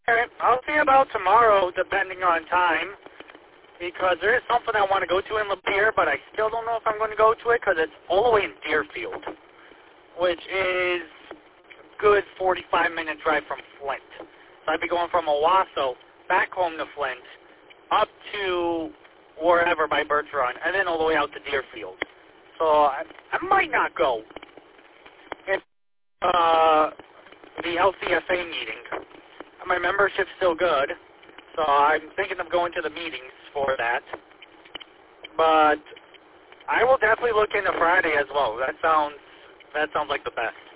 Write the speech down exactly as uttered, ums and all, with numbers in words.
Alright, I'll see about tomorrow, depending on time, because there is something I want to go to in Lapeer, but I still don't know if I'm going to go to it, because it's all the way in Deerfield, which is a good forty-five minute drive from Flint. So I'd be going from Owasso back home to Flint, up to wherever by Birch Run, and then all the way out to Deerfield. So I, I might not go. If uh, the L C S A meeting, my membership's still good, so I'm thinking of going to the meetings for that. But I will definitely look into Friday as well. That sounds that sounds like the best.